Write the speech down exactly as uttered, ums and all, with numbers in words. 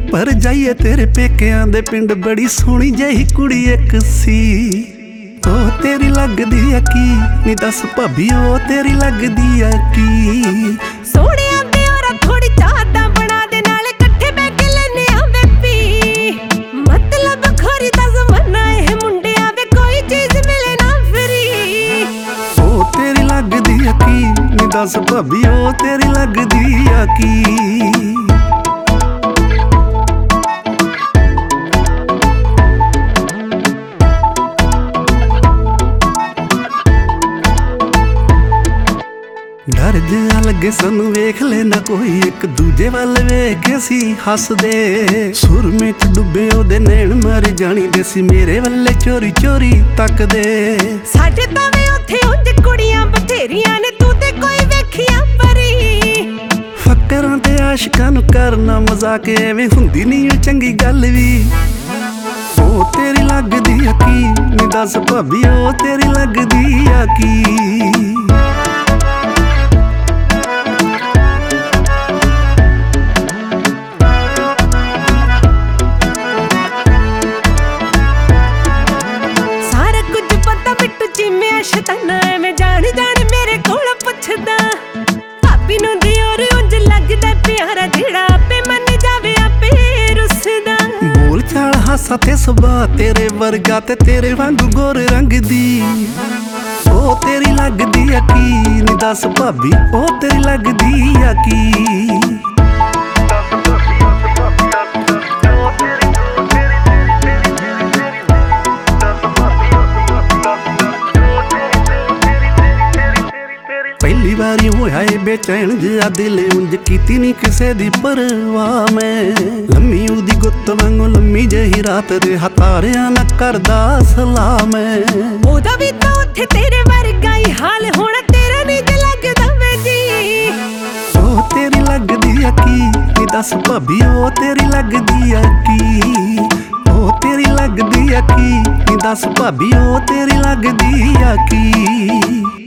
पर जाइए तेरे पेकिਆਂ ਦੇ ਪਿੰਡ बड़ी सोहनी जही कुड़ी एक सी ओ तेरी लगदी आ की नी दस भाभी ओ तेरी लगदी आ की सोहणिया दी औरा थोड़ी चाहता बना दे नाले इकट्ठे बैठ के लेने आवे पी मतलब खोरी दा ज़माना है मुंडिया वे कोई चीज मिले ना फ्री ओ तेरी लगदी आ की नी दस भाभी ओ तेरी लगदी आ की डर जिहा लगे सानू वेख लेना कोई एक दूजे वाल वेख के सी हसदे सुर में च डुबे ओदे नैन मारी जानी दे सी मेरे वल्ले चोरी चोरी तकदे साडे तावे उत्थे उंज कुड़ियां बथेरियां ने तू ते कोई वेखियां परी फकरां ते आशिकां नू करना मजाक एवें हुंदी नहीं चंगी गल वी ओ तेरी लगदी आ की नी दस भाभी ओ तेरी लगदी आ की शताना मैं जान जान मेरे कोल पुछदा भाभी नूं दी और उंज लगदा प्यारा जेड़ा आपे मन जावे आपे रुसदा बोल चाल हासा ते सुभा तेरे वर्गा ते तेरे वांगू गोरे रंग दी ओ तेरी लगदी आ की नी दस भाभी ओ तेरी लगदी आ की पहली बारी होया ए बेचैन जिहा दिल उंज कीती नी किसे दी परवाह मैं लम्मी उदी गुत्त वांगू लम्मी जही रात रिहा तारियां ना करदा सलाह मैं ओदा भी तां उत्थे तेरे वर्गा ही हाल होना तेरा नी जे लगदा वे जी ओ तेरी लगदी आ की नी दस भाभी ओ तेरी लगदी आ की ओ तेरी लगदी आ की नी दस भाभी ओ तेरी लगदी आ की।